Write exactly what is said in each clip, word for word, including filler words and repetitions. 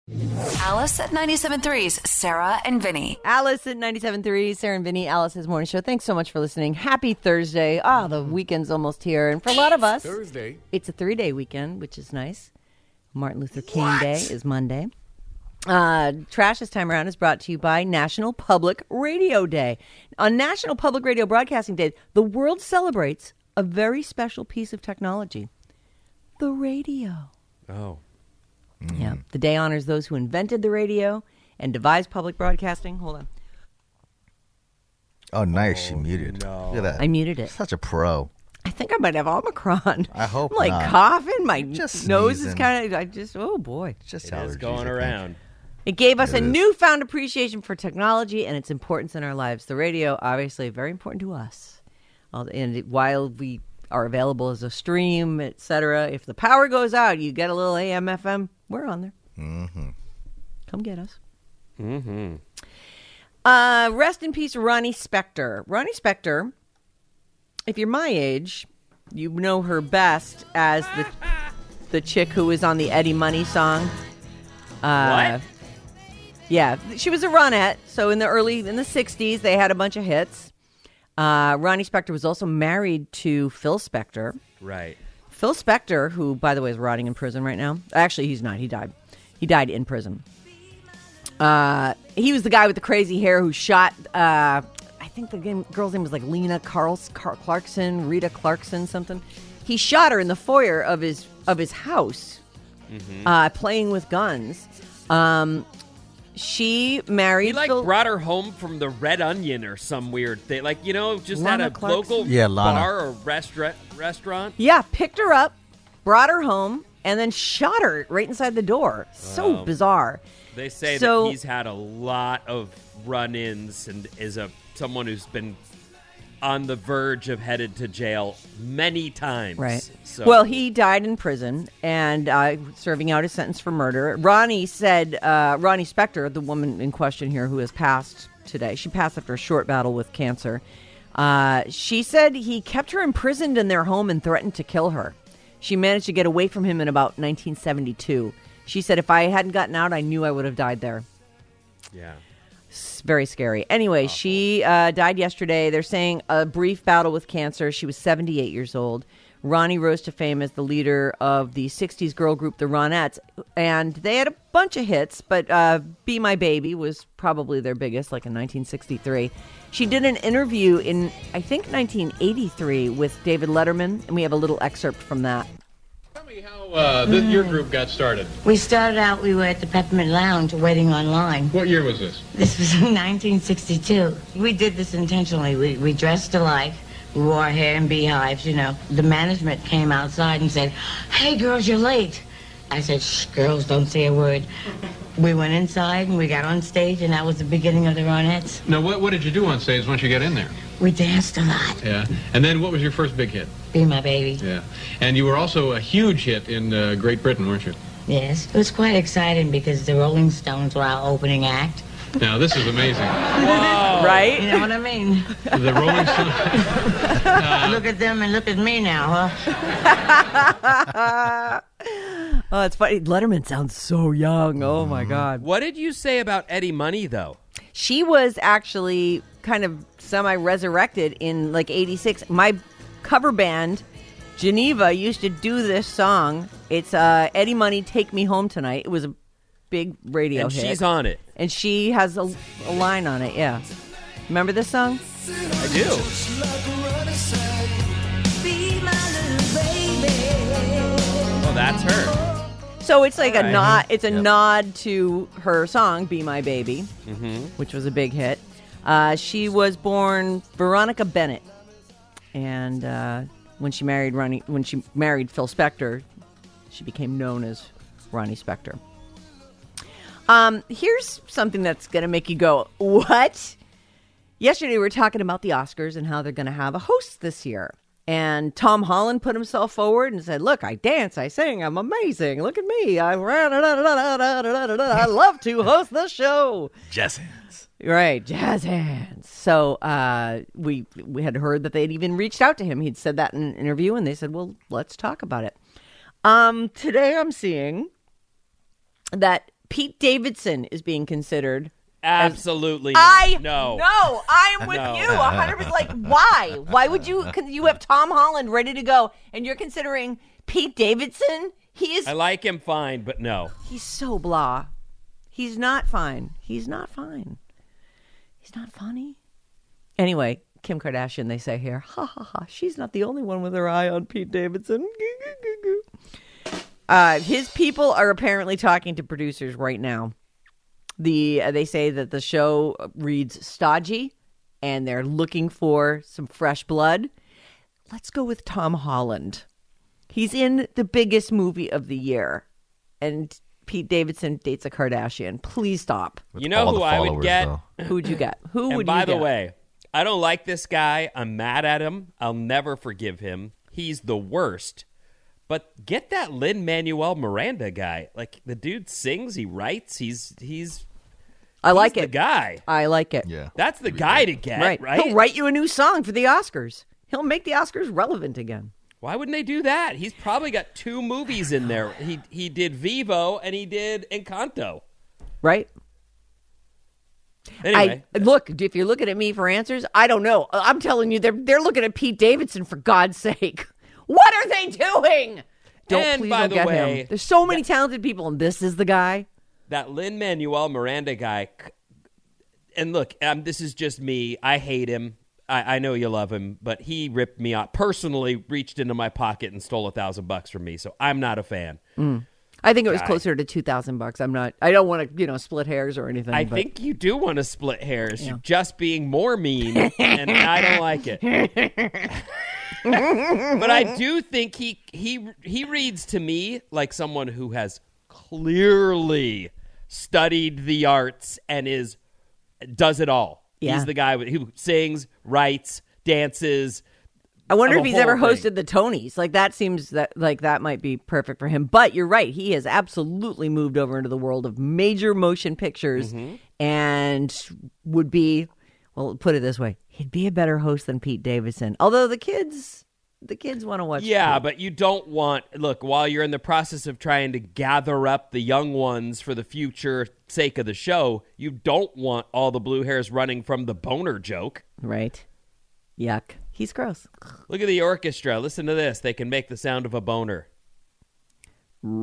Alice at ninety-seven point three's Sarah and Vinny. Alice at ninety-seven point three, Sarah and Vinny, Alice's morning show. Thanks so much for listening. Happy Thursday. Ah, oh, the weekend's almost here. And for a lot of us, Thursday. It's a three-day weekend, which is nice. Martin Luther King what? Day is Monday. Uh, Trash this time around is brought to you by National Public Radio Day. On National Public Radio Broadcasting Day, the world celebrates a very special piece of technology, the radio. Oh. Mm. Yeah, the day honors those who invented the radio and devised public broadcasting. Hold on. Oh, nice. Oh, she muted. No. Look at that. I muted it. Such a pro. I think I might have Omicron. I hope I'm like not. coughing. My just nose sneezing. is kind of, I just, oh boy. It's just It allergies, is going I think. around. It gave us It a is. newfound appreciation for technology and its importance in our lives. The radio, obviously, very important to us. All- And it, while we are available as a stream, et cetera, if the power goes out, you get a little A M, F M, we're on there. Mm-hmm. Come get us. Mm-hmm. Uh, rest in peace, Ronnie Spector. Ronnie Spector, if you're my age, you know her best as the the chick who was on the Eddie Money song. Uh, What? Yeah, she was a Ronette. So in the early, in the sixties, they had a bunch of hits. Uh, Ronnie Spector was also married to Phil Spector. Right. Phil Spector, who, by the way, is rotting in prison right now. Actually, he's not. He died. He died in prison. Uh, he was the guy with the crazy hair who shot, uh, I think the game, girl's name was like Lena Carls, Car- Clarkson, Rita Clarkson, something. He shot her in the foyer of his of his house, Mm-hmm. uh, playing with guns. Um, she married He like Phil- brought her home from the Red Onion or some weird thing. Like, you know, just Lana at a Clarkson? local Yeah, Lana. bar or restaurant. Restaurant. Yeah, picked her up, brought her home, and then shot her right inside the door. So Wow. bizarre. They say So- that he's had a lot of run-ins and is a someone who's been on the verge of headed to jail many times. Right. So, Well, he died in prison and uh, serving out his sentence for murder. Ronnie said, uh, Ronnie Spector, the woman in question here who has passed today, she passed after a short battle with cancer. Uh, she said he kept her imprisoned in their home and threatened to kill her. She managed to get away from him in about nineteen seventy-two. She said, if I hadn't gotten out, I knew I would have died there. yeah. It's very scary. Anyway, she uh, died yesterday. They're saying a brief battle with cancer. She was seventy-eight years old. Ronnie rose to fame as the leader of the sixties girl group, the Ronettes. And they had a bunch of hits, but uh, Be My Baby was probably their biggest, like in nineteen sixty-three. She did an interview in, I think, nineteen eighty-three with David Letterman, and we have a little excerpt from that. Tell me how uh, th- your group got started. We started out, we were at the Peppermint Lounge waiting online. What year was this? This was in nineteen sixty-two. We did this intentionally. We, we dressed alike. We wore our hair in beehives, you know. The management came outside and said, hey, girls, you're late. I said, shh, girls, don't say a word. We went inside and we got on stage, and that was the beginning of the Ronettes. Now, what, what did you do on stage once you got in there? We danced a lot. Yeah. And then what was your first big hit? Be My Baby. Yeah. And you were also a huge hit in uh, Great Britain, weren't you? Yes. It was quite exciting because the Rolling Stones were our opening act. Now, this is amazing. Right? You know what I mean? The Rolling Stones. Look at them and look at me now, huh? Oh, it's funny. Letterman sounds so young. Oh, my God. What did you say about Eddie Money, though? She was actually kind of semi-resurrected in like eighty-six. My cover band, Geneva, used to do this song. It's uh, Eddie Money, Take Me Home Tonight. It was a big radio And hit. she's on it. And she has a, a line on it, yeah. Remember this song? I do. Oh, that's her. So it's like All a right. nod. It's a Yep. nod to her song "Be My Baby," Mm-hmm. which was a big hit. Uh, she was born Veronica Bennett, and uh, when she married Ronnie, when she married Phil Spector, she became known as Ronnie Spector. Um, here's something that's going to make you go, "What?" Yesterday we were talking about the Oscars and how they're going to have a host this year. And Tom Holland put himself forward and said, look, I dance, I sing, I'm amazing. Look at me. I, I love to host the show. Jazz hands. Right, jazz hands. So uh, we we had heard that they'd even reached out to him. He'd said that in an interview, and they said, well, let's talk about it. Um, today I'm seeing that Pete Davidson is being considered. Absolutely not. I no. No, I'm with No. you. one hundred percent. Like, why? Why would you? Cause you have Tom Holland ready to go, and you're considering Pete Davidson? He is. I like him fine, but no. He's so blah. He's not fine. He's not fine. He's not funny. Anyway, Kim Kardashian, they say here, ha ha ha. She's not the only one with her eye on Pete Davidson. Uh, his people are apparently talking to producers right now. The uh, they say that the show reads stodgy, and they're looking for some fresh blood. Let's go with Tom Holland. He's in the biggest movie of the year, and Pete Davidson dates a Kardashian. Please stop. You know all who the I would followers, get? though. Who'd you get? Who And would by you the get? way, I don't like this guy. I'm mad at him. I'll never forgive him. He's the worst. But get that Lin-Manuel Miranda guy. Like, the dude sings, he writes, he's he's I like he's it. the guy. I like it. Yeah. That's the guy to get, Right. right? He'll write you a new song for the Oscars. He'll make the Oscars relevant again. Why wouldn't they do that? He's probably got two movies in there. He he did Vivo and he did Encanto. Right? Anyway, I look, if you're looking at me for answers, I don't know. I'm telling you, they're they're looking at Pete Davidson, for God's sake. What are they doing? Don't And please by don't the get way, him. There's so many talented people, and this is the guy. that Lin-Manuel Miranda guy, and look, um, this is just me. I hate him. I, I know you love him, but he ripped me off. Personally, reached into my pocket and stole a thousand bucks from me, so I'm not a fan. I think it was Guy. closer to two thousand bucks. I'm not. I don't want to, you know, split hairs or anything. I but think you do want to split hairs. You're just being more mean, and I don't like it. But I do think he he he reads to me like someone who has clearly studied the arts and is does it all. Yeah. He's the guy who sings, writes, dances. I wonder of if a he's ever whole hosted thing. the Tonys. Like that seems that like that might be perfect for him. But you're right; he has absolutely moved over into the world of major motion pictures, Mm-hmm. and would be, well, put it this way, he'd be a better host than Pete Davidson. Although the kids, the kids want to watch. Yeah, Pete. but you don't want look while you're in the process of trying to gather up the young ones for the future sake of the show. You don't want all the blue hairs running from the boner joke. right? Yuck. He's gross. Look at the orchestra. Listen to this. They can make the sound of a boner. Hold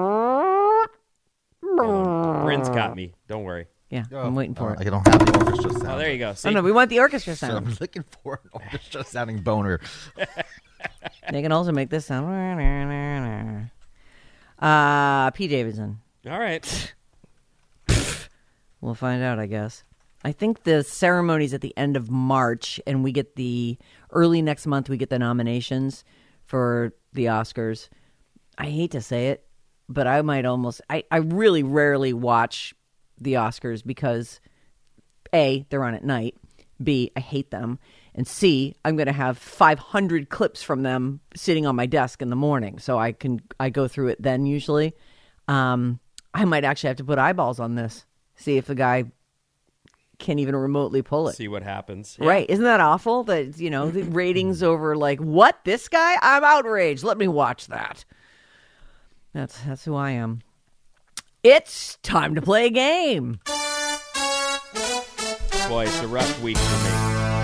on. Bryn's got me. Don't worry. Yeah, I'm waiting for Oh, it. I don't have the orchestra sound. Oh, there you go. See? Oh no, we want the orchestra So sound. I'm looking for an orchestra sounding boner. They can also make this sound. Uh, Pete Davidson. All right. We'll find out, I guess. I think the ceremony's at the end of March, and we get the early next month. We get the nominations for the Oscars. I hate to say it, but I might almost. I, I really rarely watch the Oscars because A, they're on at night. B, I hate them. And C, I'm going to have five hundred clips from them sitting on my desk in the morning. So I can I go through it then usually. Um, I might actually have to put eyeballs on this. See if the guy can even remotely pull it. See what happens. Right. Isn't that awful that, you know, the ratings over like, what? This guy? I'm outraged. Let me watch that. That's that's who I am. It's time to play a game. Boy, it's a rough week for me.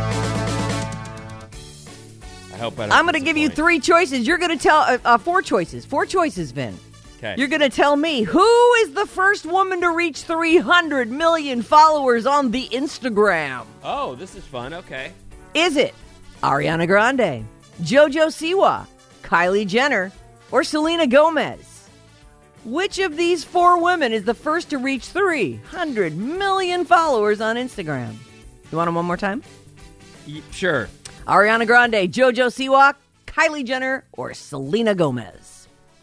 I hope I don't I'm going to give you disappoint. three choices. You're going to tell uh, uh, four choices. Four choices, Vin. Okay. You're going to tell me who is the first woman to reach three hundred million followers on the Instagram. Oh, this is fun. Okay. Is it Ariana Grande, JoJo Siwa, Kylie Jenner, or Selena Gomez? Which of these four women is the first to reach three hundred million followers on Instagram? You want them one more time? Y- sure. Ariana Grande, JoJo Siwa, Kylie Jenner, or Selena Gomez?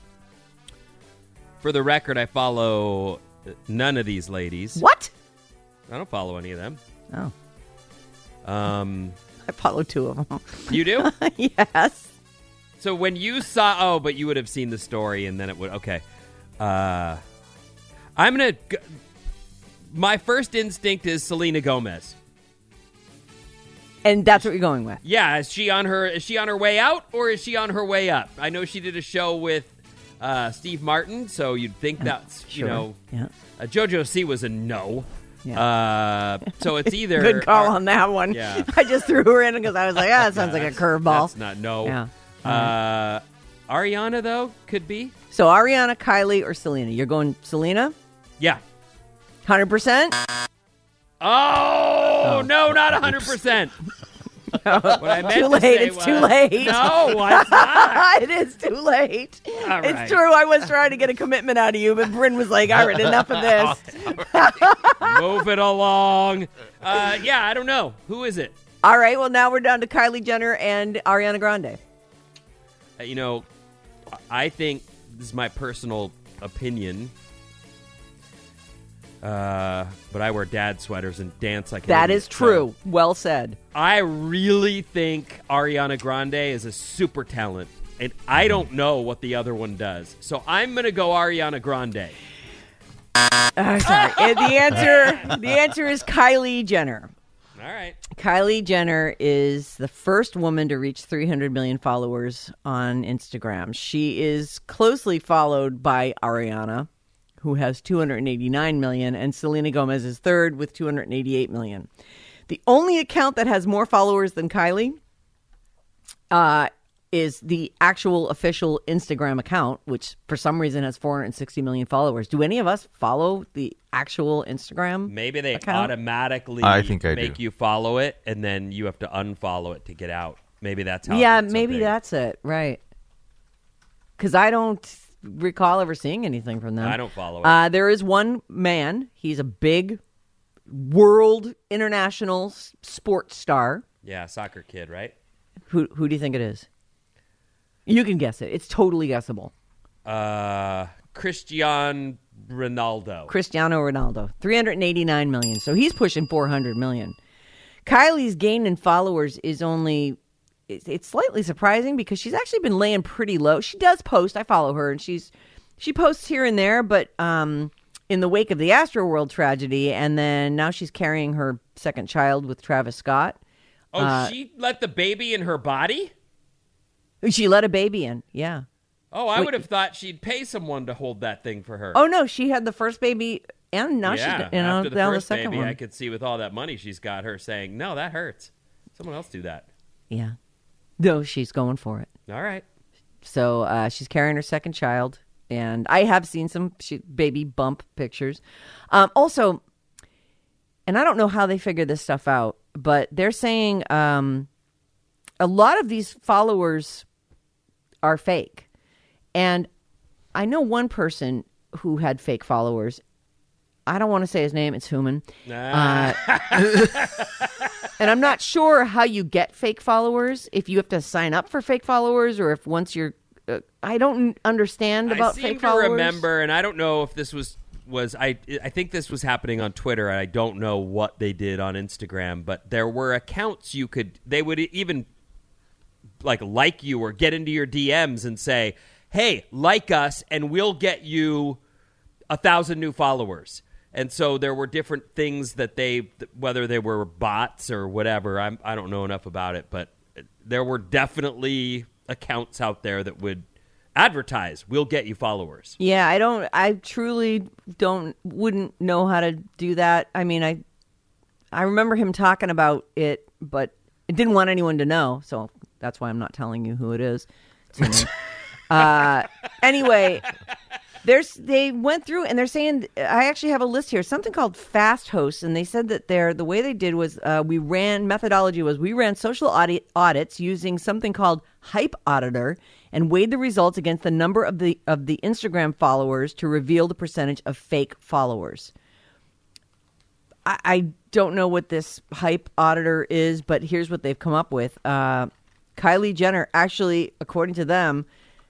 For the record, I follow none of these ladies. What? I don't follow any of them. Oh, Um, I follow two of them. you do? Yes. So when you saw, oh, but you would have seen the story, and then it would. Okay. Uh, I'm gonna. G- my first instinct is Selena Gomez. And that's what you're going with. Yeah, is she on her? Is she on her way out, or is she on her way up? I know she did a show with Uh, Steve Martin, so you'd think that's, you Sure. know, Yeah. uh, JoJo C was a no. Yeah. Uh, so it's either... Good call Ar- on that one. Yeah. I just threw her in because I was like, ah, that sounds Yeah, like a that's- curveball. That's not no. Yeah. Uh, Ariana, though, could be. So Ariana, Kylie, or Selena? You're going Selena? Yeah. one hundred percent? Oh, no, not one hundred percent. What I meant Too to late. say It's was, too late. No, it's not. It is too late. All It's right. true. I was trying to get a commitment out of you, but Bryn was like, all right, enough of this. Move it along. Uh, yeah, I don't know. Who is it? All right, well, now we're down to Kylie Jenner and Ariana Grande. Uh, you know, I think this is my personal opinion. Uh, but I wear dad sweaters and dance like an That idiot, is true. so Well said. I really think Ariana Grande is a super talent, and I don't know what the other one does. So I'm gonna go Ariana Grande. Uh, sorry. And the answer, the answer is Kylie Jenner. All right. Kylie Jenner is the first woman to reach three hundred million followers on Instagram. She is closely followed by Ariana, who has two hundred eighty-nine million, and Selena Gomez is third with two hundred eighty-eight million. The only account that has more followers than Kylie uh, is the actual official Instagram account, which for some reason has four hundred sixty million followers. Do any of us follow the actual Instagram? Maybe they account? automatically I think I make do. you follow it, and then you have to unfollow it to get out. Maybe that's how. Yeah, it's so maybe big. that's it. Right. Because I don't recall ever seeing anything from them. I don't follow it. Uh, there is one man. He's a big world international s- sports star. Yeah, soccer kid, right? Who who do you think it is? You can guess it. It's totally guessable. Uh, Cristiano Ronaldo. Cristiano Ronaldo, three hundred eighty-nine million. So he's pushing four hundred million. Kylie's gain in followers is only, it's it's slightly surprising because she's actually been laying pretty low. She does post. I follow her, and she's she posts here and there, but um, in the wake of the Astroworld tragedy, and then now she's carrying her second child with Travis Scott. Oh, Uh, she let the baby in her body? She let a baby in, yeah. Oh, I Wait. would have thought she'd pay someone to hold that thing for her. Oh no, she had the first baby, and now yeah. she's you know After the now first the second baby, one. I could see with all that money she's got her saying, no, that hurts. Someone else do that. Yeah, no, she's going for it. All right. So uh, she's carrying her second child, and I have seen some she, baby bump pictures. Um, also, and I don't know how they figure this stuff out, but they're saying um, a lot of these followers are fake. And I know one person who had fake followers. I don't want to say his name. It's human. Uh, and I'm not sure how you get fake followers, if you have to sign up for fake followers or if once you're uh, I don't understand about I seem fake to followers. remember, and I don't know if this was was I. I think this was happening on Twitter. And I don't know what they did on Instagram, but there were accounts you could. They would even like like you or get into your D Ms and say, "Hey, like us, and we'll get you a thousand new followers." And so there were different things that they, whether they were bots or whatever. I'm, I don't know enough about it, but there were definitely accounts out there that would advertise, we'll get you followers. Yeah, I don't I truly don't wouldn't know how to do that. I mean, I I remember him talking about it, but I didn't want anyone to know, so that's why I'm not telling you who it is. It's him. uh anyway, there's they went through and they're saying, I actually have a list here, something called Fast Hosts, and they said that they're the way they did was uh, we ran methodology was we ran social audit audits using something called Hype Auditor and weighed the results against the number of the of the Instagram followers to reveal the percentage of fake followers. I, I don't know what this Hype Auditor is, but here's what they've come up with. Uh, Kylie Jenner actually, according to them,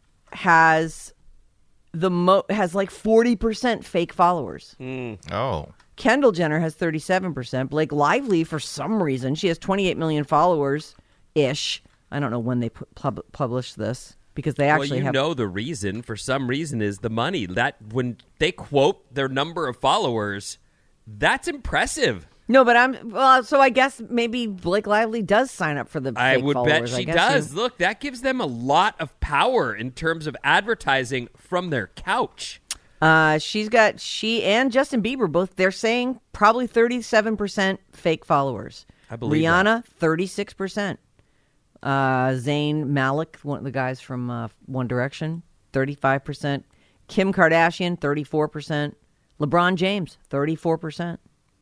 has the mo has like forty percent fake followers. Oh. Kendall Jenner has thirty-seven percent. Blake Lively, for some reason, she has twenty-eight million followers ish. I don't know when they pu- pub- published this because they actually well, you have. know the reason for some reason is the money. That when they quote their number of followers, that's impressive. No, but I'm well. So I guess maybe Blake Lively does sign up for the. I fake would bet followers. I she guess does. you- Look, that gives them a lot of power in terms of advertising from their couch. Uh, she's got she and Justin Bieber both. They're saying probably thirty-seven percent fake followers. I believe Rihanna thirty-six percent. Uh, Zayn Malik, one of the guys from uh, One Direction, thirty-five percent. Kim Kardashian, thirty-four percent. LeBron James, thirty-four percent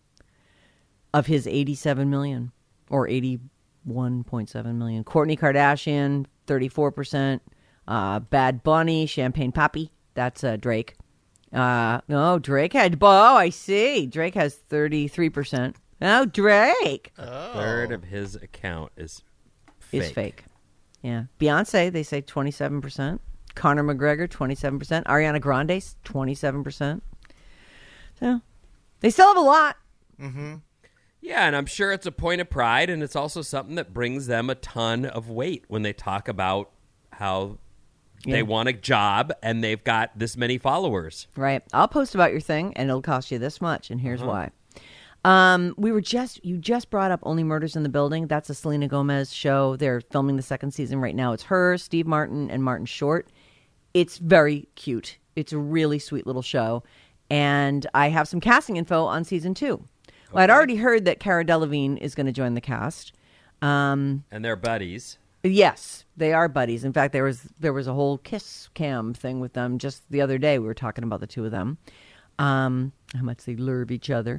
of his eighty-seven million or eighty-one point seven million. Kourtney Kardashian, thirty-four percent. Uh, Bad Bunny, Champagne Papi, that's uh, Drake. Uh, no, Drake had, oh, I see. Drake has thirty-three percent. Oh, Drake A third of his account is fake. is fake. Yeah. Beyonce, they say twenty-seven percent. Conor McGregor, twenty-seven percent. Ariana Grande, twenty-seven percent. So they still have a lot. Yeah, and I'm sure it's a point of pride, and it's also something that brings them a ton of weight when they talk about how Yeah. they want a job and they've got this many followers. Right. I'll post about your thing, and it'll cost you this much, and here's why. Um, we were just, you just brought up Only Murders in the Building. That's a Selena Gomez show. They're filming the second season right now. It's her, Steve Martin, and Martin Short. It's very cute. It's a really sweet little show. And I have some casting info on season two. Well, I'd already heard that Cara Delevingne is going to join the cast. Um, And they're buddies. Yes, they are buddies. In fact, there was there was a whole kiss cam thing with them just the other day. We were talking about the two of them, um, how much they love each other.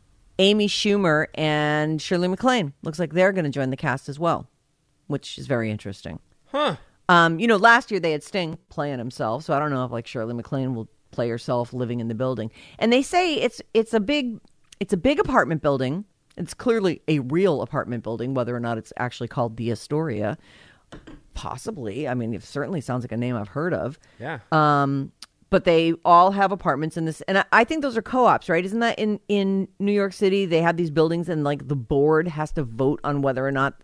Amy Schumer and Shirley MacLaine looks like they're going to join the cast as well, which is very interesting. Huh. Um, you know, last year they had Sting playing himself, so I don't know if like Shirley MacLaine will play herself living in the building. And they say it's it's a big it's a big apartment building. It's clearly a real apartment building, whether or not it's actually called the Astoria. Possibly. I mean, it certainly sounds like a name I've heard of. Yeah. Um, but they all have apartments in this. And I, I think those are co-ops, right? Isn't that in, in New York City? They have these buildings and like the board has to vote on whether or not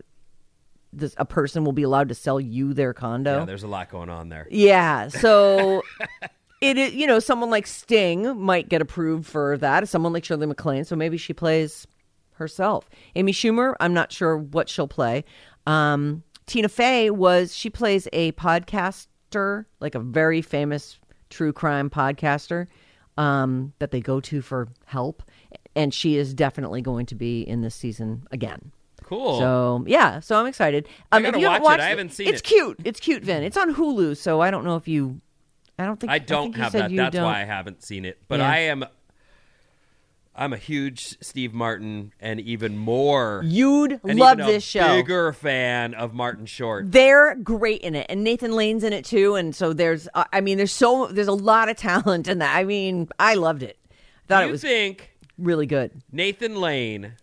this, a person will be allowed to sell you their condo. Yeah, there's a lot going on there. Yeah. So it is, you know, someone like Sting might get approved for that. Someone like Shirley MacLaine. So maybe she plays herself. Amy Schumer, I'm not sure what she'll play. Um, Tina Fey was, she plays a podcaster, like a very famous true crime podcaster um, that they go to for help. And she is definitely going to be in this season again. Cool. So, yeah, so I'm excited. I Um, gotta if you watch haven't it. watched I haven't seen it's it. cute. It's cute, Vin. It's on Hulu, so I don't know if you, I don't think, I don't think you have said that. you That's don't. why I haven't seen it. But Yeah. I am I'm a huge Steve Martin and even more You'd and love even a this show. bigger fan of Martin Short. They're great in it, and Nathan Lane's in it too. And so there's, uh, I mean, there's so there's a lot of talent in that. I mean, I loved it. Thought Do it you was think really good. Nathan Lane,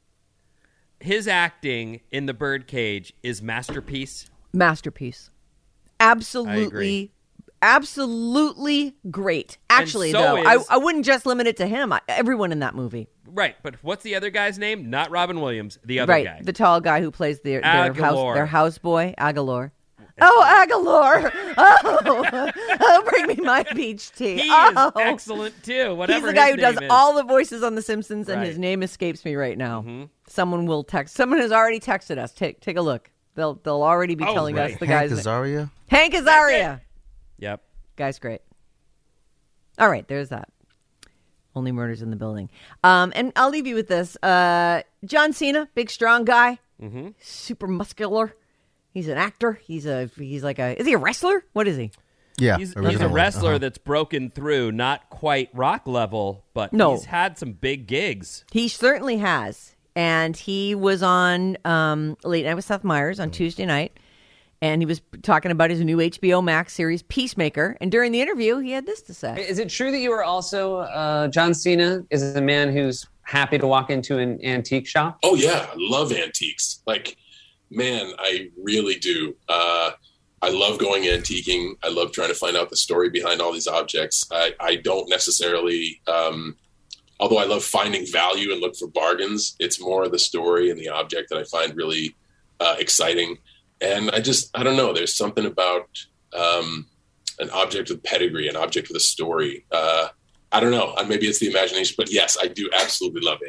his acting in The Birdcage is masterpiece? Masterpiece. Absolutely, absolutely great. Actually, so though, I, is- I wouldn't just limit it to him. I, everyone in that movie, Right, but what's the other guy's name? Not Robin Williams, the other right? guy. The tall guy who plays their their house Aguilar. their houseboy, Aguilar. Oh, Aguilar! Oh, oh, bring me my peach tea. He oh. is excellent too. Whatever He's the guy his who does name is. all the voices on The Simpsons, and Right. his name escapes me right now. Someone will text. Someone has already texted us. Take take a look. They'll they'll already be Oh, telling right. us the Hank guy's name. Azaria? Hank Azaria. Yep. Guy's great. All right, there's that. Only Murders in the Building. Um, and I'll leave you with this. Uh, John Cena, big strong guy, mm-hmm. super muscular. He's an actor. He's a he's like a is he a wrestler? What is he? Yeah. He's, he's a originally. wrestler Uh-huh. that's broken through, not quite rock level, but No. he's had some big gigs. He certainly has. And he was on um, Late Night with Seth Meyers on Tuesday night. And he was talking about his new H B O Max series, Peacemaker. And during the interview, he had this to say. Is it true that you are also, uh, John Cena is a man who's happy to walk into an antique shop? Oh yeah, I love antiques. Like, man, I really do. Uh, I love going antiquing. I love trying to find out the story behind all these objects. I, I don't necessarily, um, although I love finding value and look for bargains, it's more the story and the object that I find really uh, exciting. And I just, I don't know, there's something about um, an object with pedigree, an object with a story. Uh, I don't know. Maybe it's the imagination, but yes, I do absolutely love antique.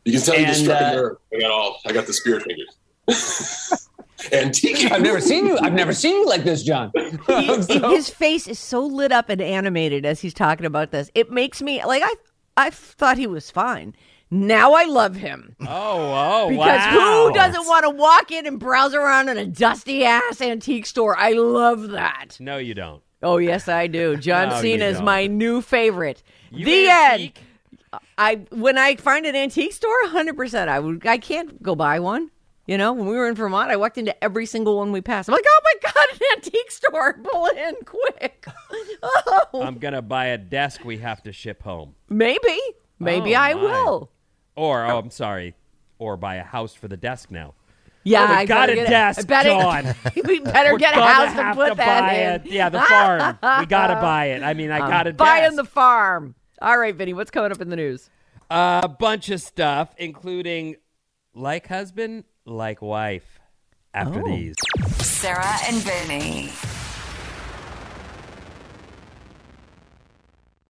You can tell you And, just struck uh, a nerve. I got all. I got the spirit fingers. Antique. I've never seen you. I've never seen you like this, John. He- So- his face is so lit up and animated as he's talking about this. It makes me like I I thought he was fine. Now I love him. Oh, oh, Because wow. who doesn't want to walk in and browse around in a dusty ass antique store? I love that. No, you don't. Oh, yes, I do. John No, you Cena is don't. my new favorite. You the antique? end. I when I find an antique store, one hundred percent. I would. I can't go buy one. You know, when we were in Vermont, I walked into every single one we passed. I'm like, oh my God, an antique store. Pull it in quick. Oh, I'm going to buy a desk we have to ship home. maybe. Maybe Oh, I my. will. Or, oh, I'm sorry, or buy a house for the desk now. Yeah, Oh, we I got better a get desk, I better, John. we better We're get a gonna house to have put to that buy in. it. Yeah, the farm. We got to buy it. I mean, I got a desk. Buying the farm. All right, Vinny, what's coming up in the news? A bunch of stuff, including like husband, like wife. After Oh. these. Sarah and Vinny.